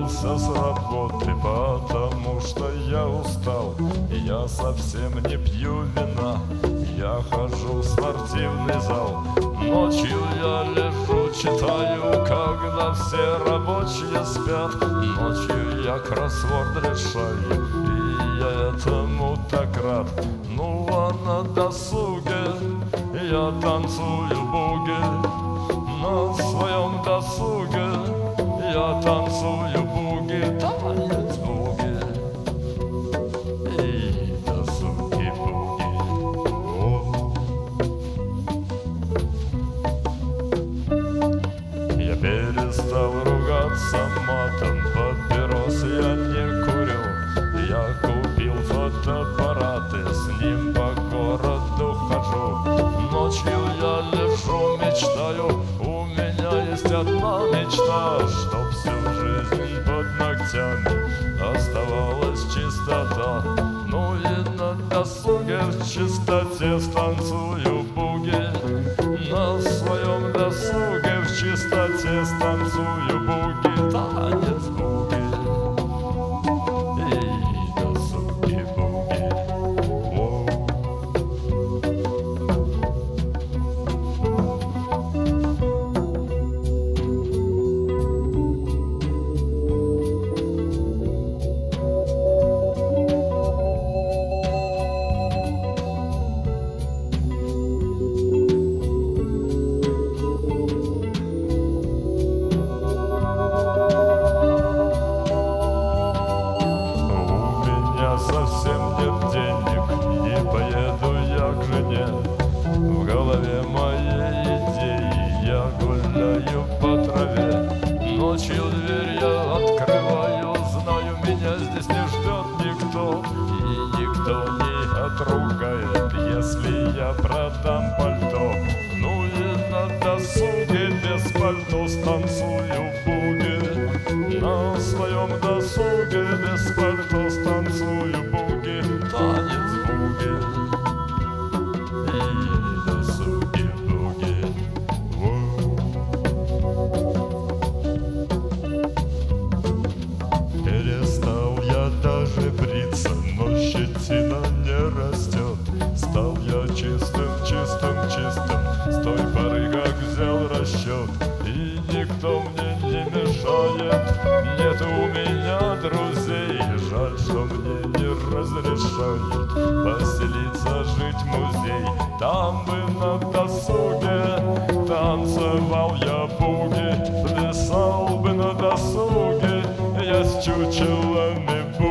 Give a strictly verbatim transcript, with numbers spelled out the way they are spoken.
вернулся с работы, потому что я устал. Я совсем не пью вина, я хожу в спортивный зал. Ночью я лежу, читаю, когда все рабочие спят. Ночью я кроссворд решаю, и я этому так рад. Ну а на досуге я танцую буги. На своем досуге я танцую буги. Танец буги и досуги буги. О. Я перестал ругаться матом, папирос я не курю. Я купил фотоаппарат и с ним по городу хожу. Ночью я лежу, мечтаю, у меня есть одна мечта, чтоб всю жизнь под ногтями оставалась чистота. Ну и на досуге в чистоте станцую буги. На своем досуге в чистоте станцую буги. Танец буги и досуги буги. О. Совсем нет денег, не поеду я к жене. В голове моей идеи я гуляю по траве. Ночью дверь я открываю, знаю, меня здесь не ждет никто. И никто не отругает, если я продам пальто. Ну и на досуге без пальто станцую буги. На своем досуге без пальто станцую буги. Танец буги и досуги буги. Перестал я даже бриться, но щетина не растет. Стал я чистым, чистым, чистым с той поры, как взял расчет. И никто мне не мешает, нет у меня друзей. Жаль, что мне не разрешают поселиться, жить в музей. Там бы на досуге танцевал я буги, плясал бы на досуге я с чучелами буги.